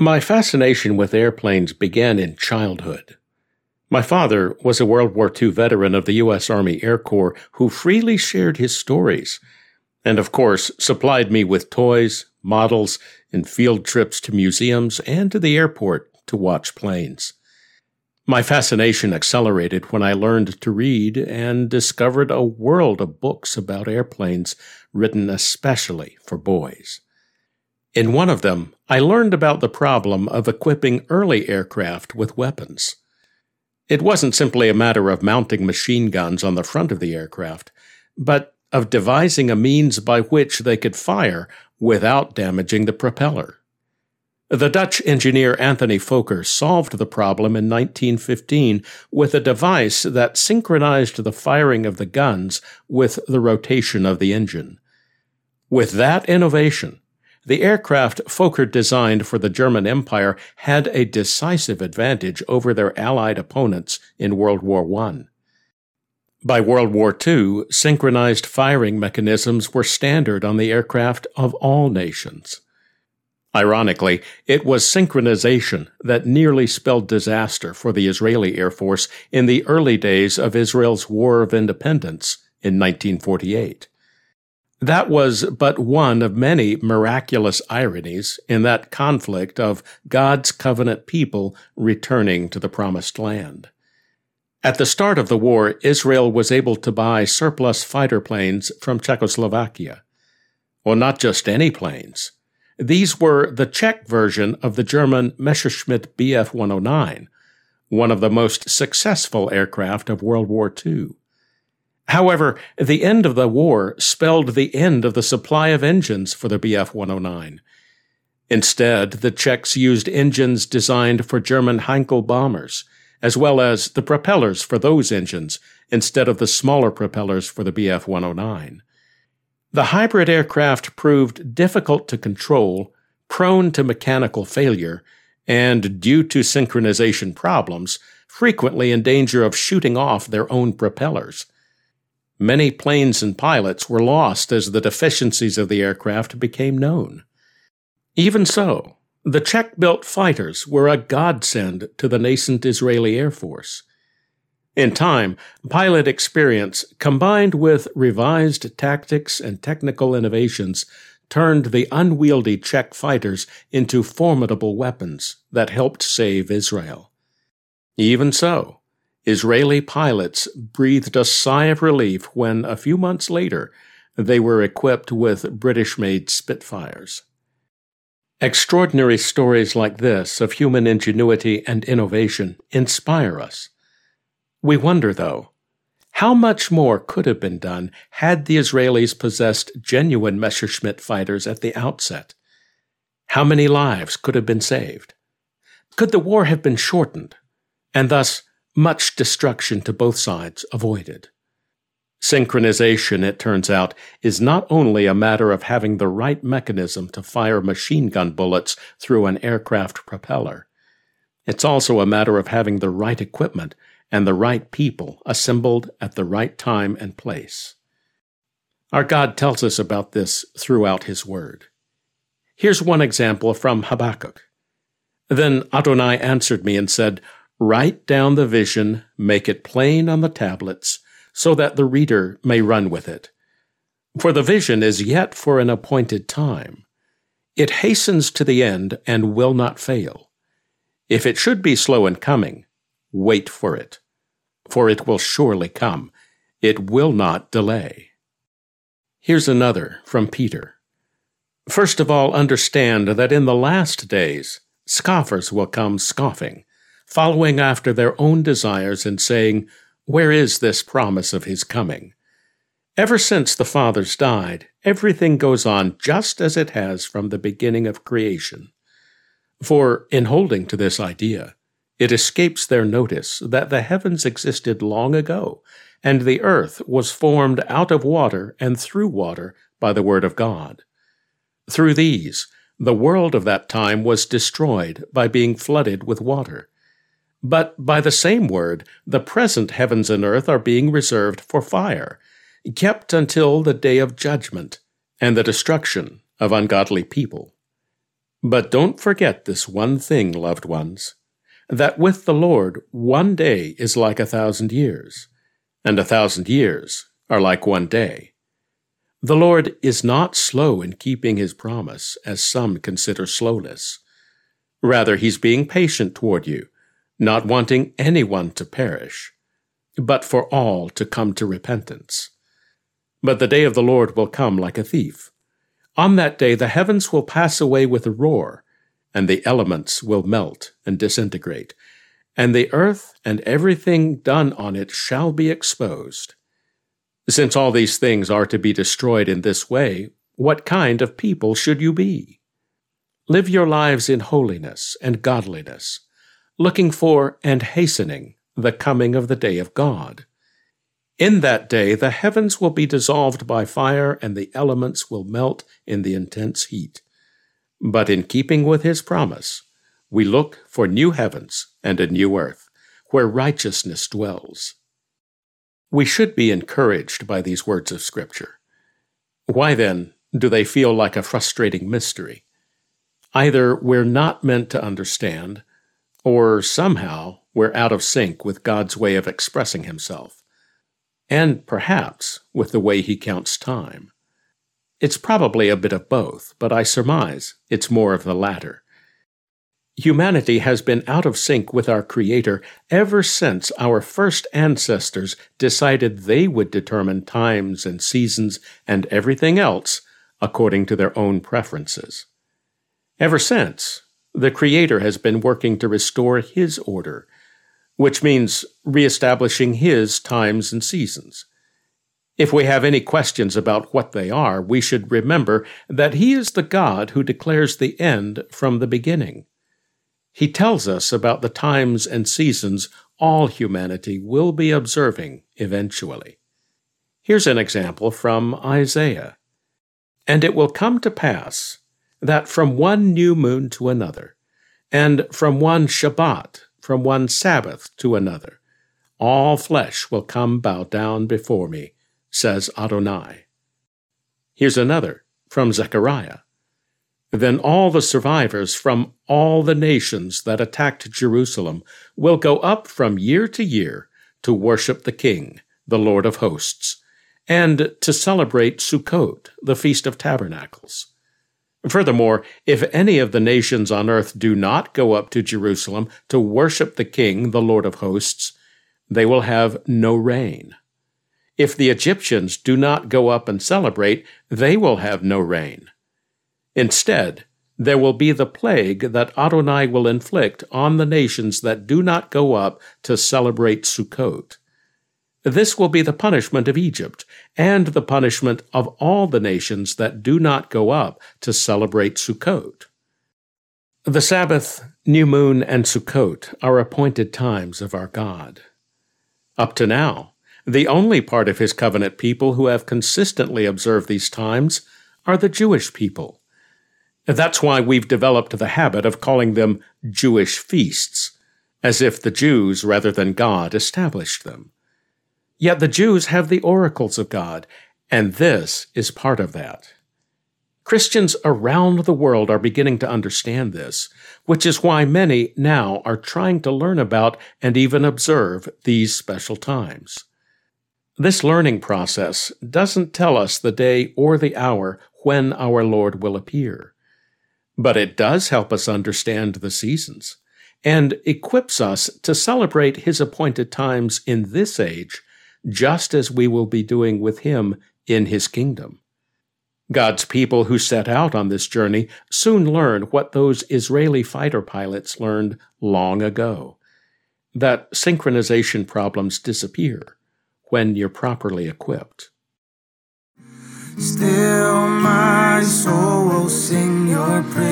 My fascination with airplanes began in childhood. My father was a World War II veteran of the U.S. Army Air Corps who freely shared his stories, and of course supplied me with toys, models, and field trips to museums and to the airport to watch planes. My fascination accelerated when I learned to read and discovered a world of books about airplanes written especially for boys. In one of them, I learned about the problem of equipping early aircraft with weapons. It wasn't simply a matter of mounting machine guns on the front of the aircraft, but of devising a means by which they could fire without damaging the propeller. The Dutch engineer Anthony Fokker solved the problem in 1915 with a device that synchronized the firing of the guns with the rotation of the engine. With that innovation, the aircraft Fokker designed for the German Empire had a decisive advantage over their Allied opponents in World War I. By World War II, synchronized firing mechanisms were standard on the aircraft of all nations. Ironically, it was synchronization that nearly spelled disaster for the Israeli Air Force in the early days of Israel's War of Independence in 1948. That was but one of many miraculous ironies in that conflict of God's covenant people returning to the Promised Land. At the start of the war, Israel was able to buy surplus fighter planes from Czechoslovakia. Well, not just any planes. These were the Czech version of the German Messerschmitt Bf 109, one of the most successful aircraft of World War II. However, the end of the war spelled the end of the supply of engines for the Bf 109. Instead, the Czechs used engines designed for German Heinkel bombers, as well as the propellers for those engines, instead of the smaller propellers for the Bf 109. The hybrid aircraft proved difficult to control, prone to mechanical failure, and, due to synchronization problems, frequently in danger of shooting off their own propellers. Many planes and pilots were lost as the deficiencies of the aircraft became known. Even so, the Czech-built fighters were a godsend to the nascent Israeli Air Force. In time, pilot experience, combined with revised tactics and technical innovations, turned the unwieldy Czech fighters into formidable weapons that helped save Israel. Even so, Israeli pilots breathed a sigh of relief when, a few months later, they were equipped with British-made Spitfires. Extraordinary stories like this of human ingenuity and innovation inspire us. We wonder, though, how much more could have been done had the Israelis possessed genuine Messerschmitt fighters at the outset? How many lives could have been saved? Could the war have been shortened, and thus much destruction to both sides avoided? Synchronization, it turns out, is not only a matter of having the right mechanism to fire machine gun bullets through an aircraft propeller. It's also a matter of having the right equipment and the right people assembled at the right time and place. Our God tells us about this throughout His Word. Here's one example from Habakkuk. Then Adonai answered me and said, "Write down the vision, make it plain on the tablets, so that the reader may run with it. For the vision is yet for an appointed time. It hastens to the end and will not fail. If it should be slow in coming, wait for it. For it will surely come. It will not delay." Here's another from Peter. "First of all, understand that in the last days scoffers will come scoffing, following after their own desires and saying, 'Where is this promise of His coming?' Ever since the fathers died, everything goes on just as it has from the beginning of creation. For, in holding to this idea, it escapes their notice that the heavens existed long ago, and the earth was formed out of water and through water by the word of God. Through these, the world of that time was destroyed by being flooded with water. But by the same word, the present heavens and earth are being reserved for fire, kept until the day of judgment and the destruction of ungodly people. But don't forget this one thing, loved ones, that with the Lord 1 day is like 1,000 years, and 1,000 years are like 1 day. The Lord is not slow in keeping his promise, as some consider slowness. Rather, he's being patient toward you, not wanting anyone to perish, but for all to come to repentance. But the day of the Lord will come like a thief. On that day the heavens will pass away with a roar, and the elements will melt and disintegrate, and the earth and everything done on it shall be exposed. Since all these things are to be destroyed in this way, what kind of people should you be? Live your lives in holiness and godliness, looking for and hastening the coming of the day of God. In that day the heavens will be dissolved by fire, and the elements will melt in the intense heat. But in keeping with his promise, we look for new heavens and a new earth, where righteousness dwells. We should be encouraged by these words of Scripture. Why, then, do they feel like a frustrating mystery? Either we're not meant to understand, or somehow we're out of sync with God's way of expressing himself, and perhaps with the way he counts time. It's probably a bit of both, but I surmise it's more of the latter. Humanity has been out of sync with our Creator ever since our first ancestors decided they would determine times and seasons and everything else according to their own preferences. Ever since, the Creator has been working to restore His order, which means reestablishing His times and seasons. If we have any questions about what they are, we should remember that He is the God who declares the end from the beginning. He tells us about the times and seasons all humanity will be observing eventually. Here's an example from Isaiah. "And it will come to pass that from one new moon to another, and from one Shabbat, from one Sabbath to another, all flesh will come bow down before me, says Adonai." Here's another from Zechariah. "Then all the survivors from all the nations that attacked Jerusalem will go up from year to year to worship the King, the Lord of hosts, and to celebrate Sukkot, the Feast of Tabernacles. Furthermore, if any of the nations on earth do not go up to Jerusalem to worship the King, the Lord of hosts, they will have no rain. If the Egyptians do not go up and celebrate, they will have no rain. Instead, there will be the plague that Adonai will inflict on the nations that do not go up to celebrate Sukkot. This will be the punishment of Egypt, and the punishment of all the nations that do not go up to celebrate Sukkot." The Sabbath, new moon, and Sukkot are appointed times of our God. Up to now, the only part of His covenant people who have consistently observed these times are the Jewish people. That's why we've developed the habit of calling them Jewish feasts, as if the Jews rather than God established them. Yet the Jews have the oracles of God, and this is part of that. Christians around the world are beginning to understand this, which is why many now are trying to learn about and even observe these special times. This learning process doesn't tell us the day or the hour when our Lord will appear, but it does help us understand the seasons and equips us to celebrate His appointed times in this age, just as we will be doing with Him in His kingdom. God's people who set out on this journey soon learn what those Israeli fighter pilots learned long ago, that synchronization problems disappear when you're properly equipped. Still my soul will sing your praise.